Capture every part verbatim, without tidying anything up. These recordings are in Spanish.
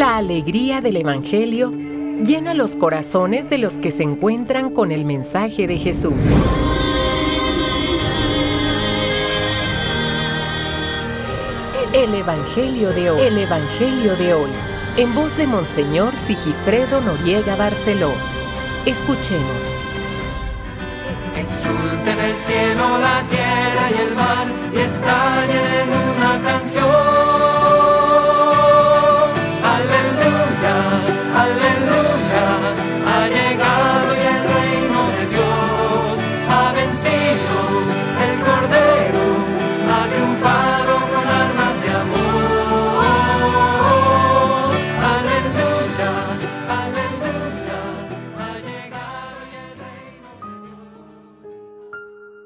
La alegría del Evangelio llena los corazones de los que se encuentran con el mensaje de Jesús. El Evangelio de hoy. El Evangelio de hoy. En voz de Monseñor Sigifredo Noriega Barceló. Escuchemos. Exulten el cielo, la tierra y el mar, y estallen en una canción. Aleluya, aleluya, ha llegado y el reino de Dios ha vencido, el Cordero ha triunfado con armas de amor. Aleluya, aleluya, ha llegado y el reino de Dios.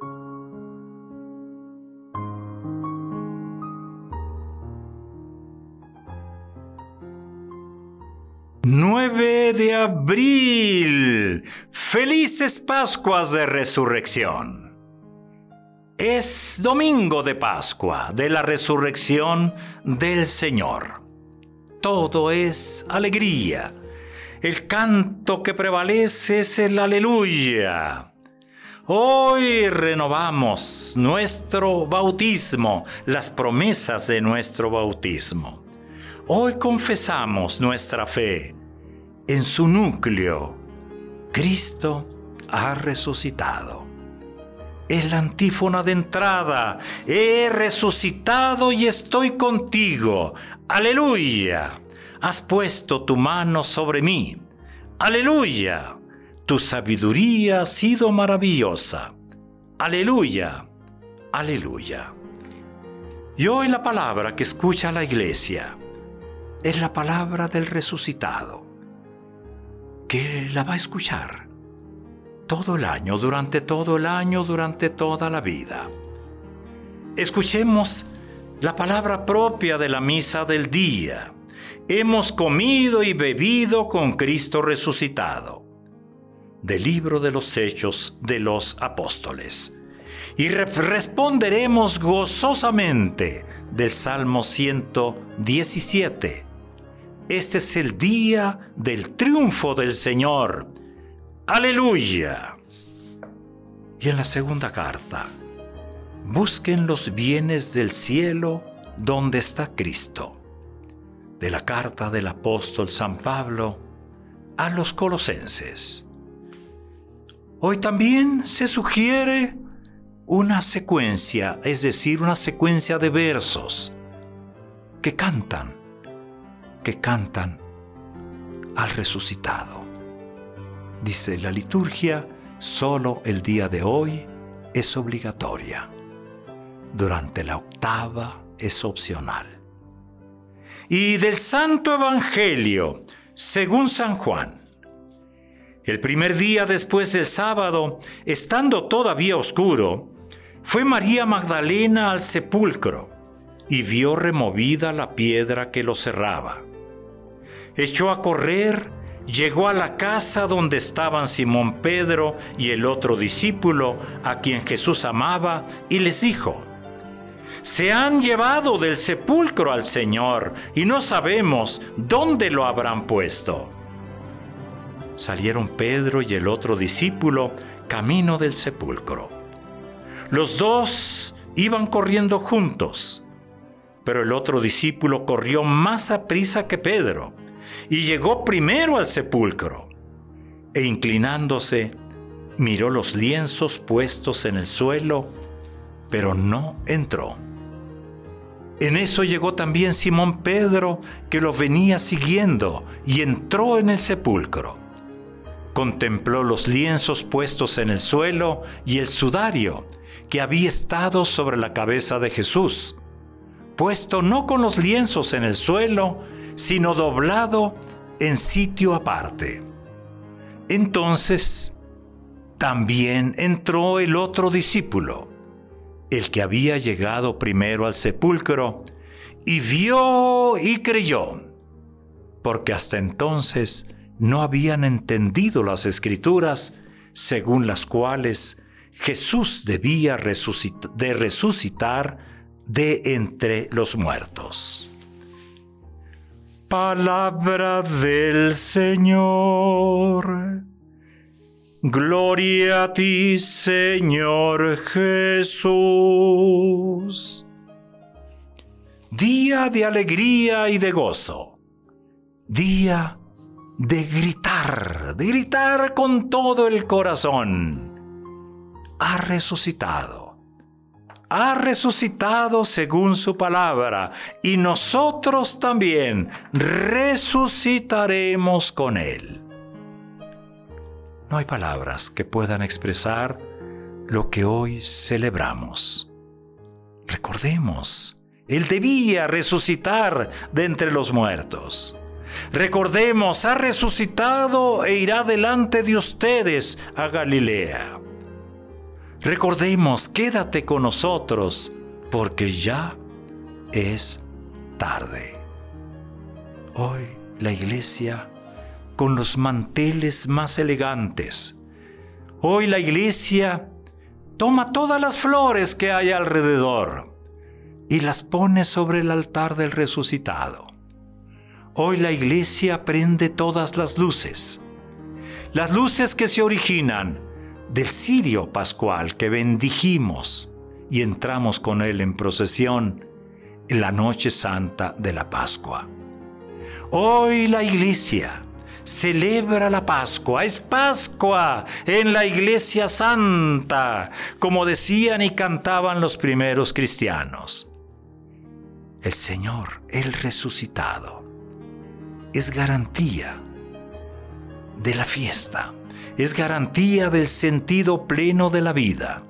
nueve de abril. Felices Pascuas de Resurrección. Es domingo de Pascua, de la resurrección del Señor. Todo es alegría. El canto que prevalece es el aleluya. Hoy renovamos nuestro bautismo, las promesas de nuestro bautismo. Hoy confesamos nuestra fe. En su núcleo, Cristo ha resucitado. Es la antífona de entrada. He resucitado y estoy contigo. Aleluya. Has puesto tu mano sobre mí. Aleluya. Tu sabiduría ha sido maravillosa. Aleluya. Aleluya. Y hoy la palabra que escucha la iglesia es la palabra del resucitado, que la va a escuchar todo el año, durante todo el año, durante toda la vida. Escuchemos la palabra propia de la misa del día. Hemos comido y bebido con Cristo resucitado. Del libro de los Hechos de los Apóstoles. Y re- responderemos gozosamente del Salmo ciento diecisiete. Este es el día del triunfo del Señor. ¡Aleluya! Y en la segunda carta, busquen los bienes del cielo donde está Cristo. De la carta del apóstol San Pablo a los colosenses. Hoy también se sugiere una secuencia, es decir, una secuencia de versos que cantan, que cantan al resucitado. Dice la liturgia, solo el día de hoy es obligatoria. Durante la octava es opcional. Y del Santo Evangelio, según San Juan. El primer día después del sábado, estando todavía oscuro, fue María Magdalena al sepulcro y vio removida la piedra que lo cerraba. Echó a correr, llegó a la casa donde estaban Simón Pedro y el otro discípulo, a quien Jesús amaba, y les dijo: «Se han llevado del sepulcro al Señor, y no sabemos dónde lo habrán puesto». Salieron Pedro y el otro discípulo camino del sepulcro. Los dos iban corriendo juntos, pero el otro discípulo corrió más aprisa que Pedro y llegó primero al sepulcro, e inclinándose, miró los lienzos puestos en el suelo, pero no entró. En eso llegó también Simón Pedro, que lo venía siguiendo, y entró en el sepulcro. Contempló los lienzos puestos en el suelo y el sudario que había estado sobre la cabeza de Jesús, puesto no con los lienzos en el suelo, sino doblado en sitio aparte. Entonces también entró el otro discípulo, el que había llegado primero al sepulcro, y vio y creyó, porque hasta entonces no habían entendido las Escrituras, según las cuales Jesús debía resucit- de resucitar de entre los muertos. Palabra del Señor. Gloria a ti, Señor Jesús. Día de alegría y de gozo. Día de gritar, de gritar con todo el corazón. Ha resucitado. Ha resucitado según su palabra, y nosotros también resucitaremos con él. No hay palabras que puedan expresar lo que hoy celebramos. Recordemos, él debía resucitar de entre los muertos. Recordemos, ha resucitado e irá delante de ustedes a Galilea. Recordemos, quédate con nosotros, porque ya es tarde. Hoy la iglesia con los manteles más elegantes. Hoy la iglesia toma todas las flores que hay alrededor y las pone sobre el altar del resucitado. Hoy la iglesia prende todas las luces. Las luces que se originan del cirio pascual que bendijimos y entramos con él en procesión en la noche santa de la Pascua. Hoy la iglesia celebra la Pascua. Es Pascua en la iglesia santa, como decían y cantaban los primeros cristianos. El Señor, el resucitado, es garantía de la fiesta. Es garantía del sentido pleno de la vida.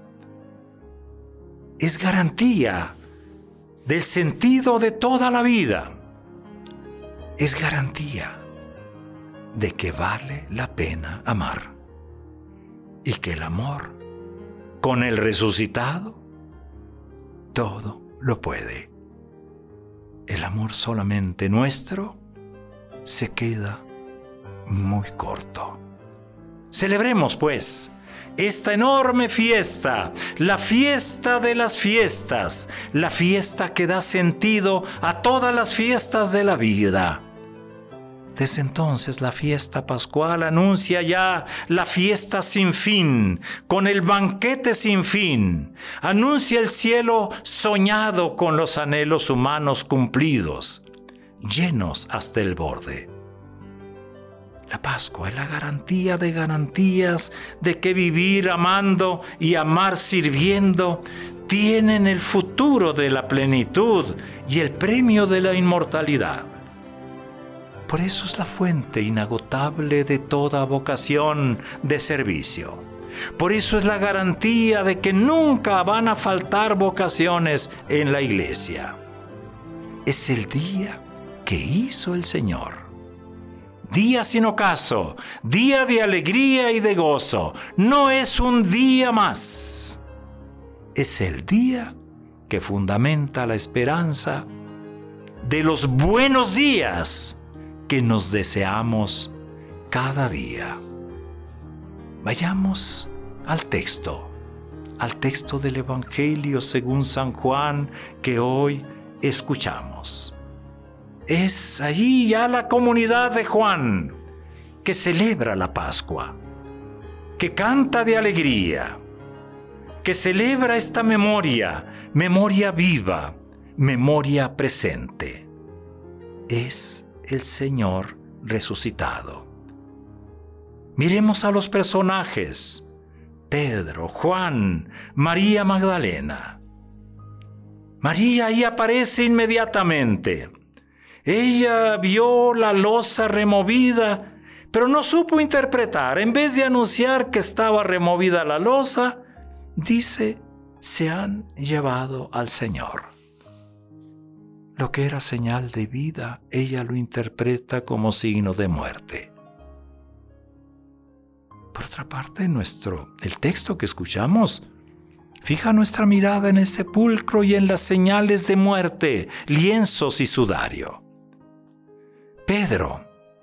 Es garantía del sentido de toda la vida. Es garantía de que vale la pena amar. Y que el amor, con el resucitado, todo lo puede. El amor solamente nuestro se queda muy corto. Celebremos, pues, esta enorme fiesta, la fiesta de las fiestas, la fiesta que da sentido a todas las fiestas de la vida. Desde entonces la fiesta pascual anuncia ya la fiesta sin fin, con el banquete sin fin. Anuncia el cielo soñado con los anhelos humanos cumplidos, llenos hasta el borde. La Pascua es la garantía de garantías de que vivir amando y amar sirviendo tienen el futuro de la plenitud y el premio de la inmortalidad. Por eso es la fuente inagotable de toda vocación de servicio. Por eso es la garantía de que nunca van a faltar vocaciones en la iglesia. Es el día que hizo el Señor. Día sin ocaso, día de alegría y de gozo. No es un día más. Es el día que fundamenta la esperanza de los buenos días que nos deseamos cada día. Vayamos al texto, al texto del Evangelio según San Juan que hoy escuchamos. Es allí ya la comunidad de Juan que celebra la Pascua, que canta de alegría, que celebra esta memoria, memoria viva, memoria presente. Es el Señor resucitado. Miremos a los personajes: Pedro, Juan, María Magdalena. María ahí aparece inmediatamente. Ella vio la losa removida, pero no supo interpretar. En vez de anunciar que estaba removida la losa, dice: se han llevado al Señor. Lo que era señal de vida, ella lo interpreta como signo de muerte. Por otra parte, nuestro, el texto que escuchamos fija nuestra mirada en el sepulcro y en las señales de muerte, lienzos y sudario. Pedro,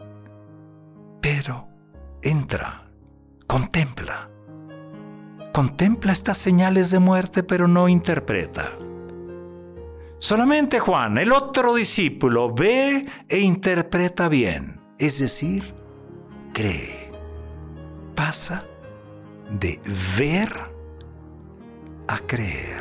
Pedro entra, contempla, contempla estas señales de muerte, pero no interpreta. Solamente Juan, el otro discípulo, ve e interpreta bien, es decir, cree. Pasa de ver a creer.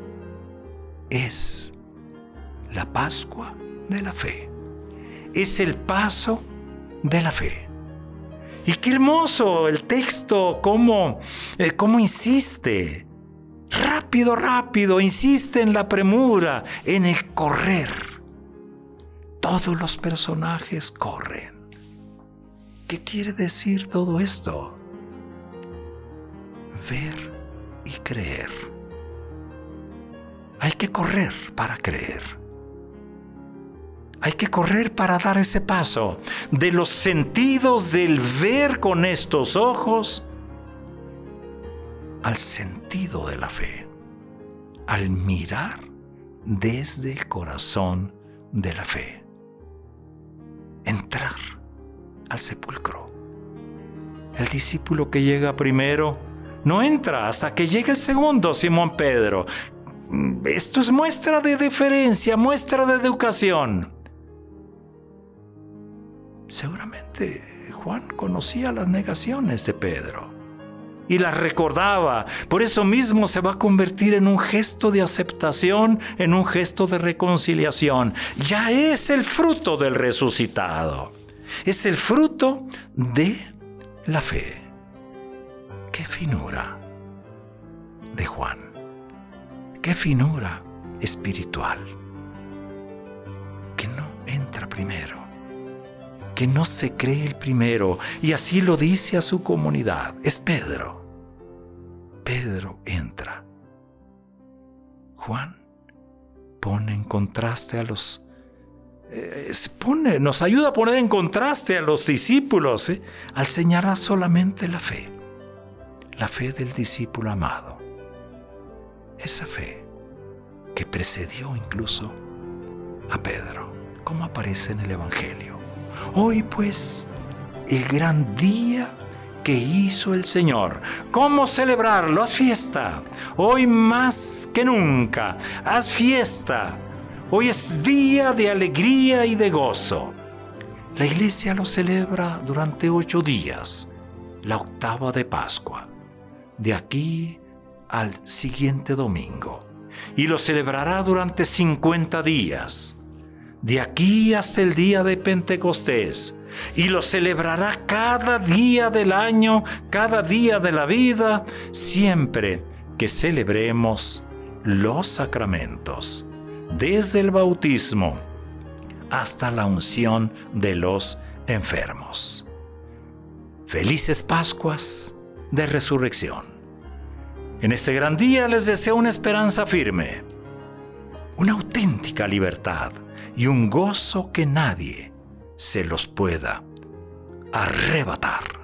Es la Pascua de la fe. Es el paso de la fe. Y qué hermoso el texto, cómo, eh, cómo insiste. Rápido, rápido, insiste en la premura, en el correr. Todos los personajes corren. ¿Qué quiere decir todo esto? Ver y creer. Hay que correr para creer. Hay que correr para dar ese paso de los sentidos del ver con estos ojos al sentido de la fe, al mirar desde el corazón de la fe. Entrar al sepulcro. El discípulo que llega primero no entra hasta que llegue el segundo, Simón Pedro. Esto es muestra de deferencia, muestra de educación. Seguramente Juan conocía las negaciones de Pedro y las recordaba. Por eso mismo se va a convertir en un gesto de aceptación, en un gesto de reconciliación. Ya es el fruto del resucitado. Es el fruto de la fe. ¡Qué finura de Juan! ¡Qué finura espiritual! Que no entra primero, que no se cree el primero, y así lo dice a su comunidad. Es Pedro. Pedro entra. Juan pone en contraste a los eh, pone, nos ayuda a poner en contraste a los discípulos eh, al señalar solamente la fe, la fe del discípulo amado, esa fe que precedió incluso a Pedro, como aparece en el Evangelio. Hoy pues, el gran día que hizo el Señor. ¿Cómo celebrarlo? Haz fiesta. Hoy más que nunca, haz fiesta. Hoy es día de alegría y de gozo. La iglesia lo celebra durante ocho días, la octava de Pascua, de aquí al siguiente domingo. Y lo celebrará durante cincuenta días, de aquí hasta el día de Pentecostés. Y lo celebrará cada día del año, cada día de la vida, siempre que celebremos los sacramentos, desde el bautismo hasta la unción de los enfermos. Felices Pascuas de Resurrección. En este gran día les deseo una esperanza firme, una auténtica libertad y un gozo que nadie se los pueda arrebatar.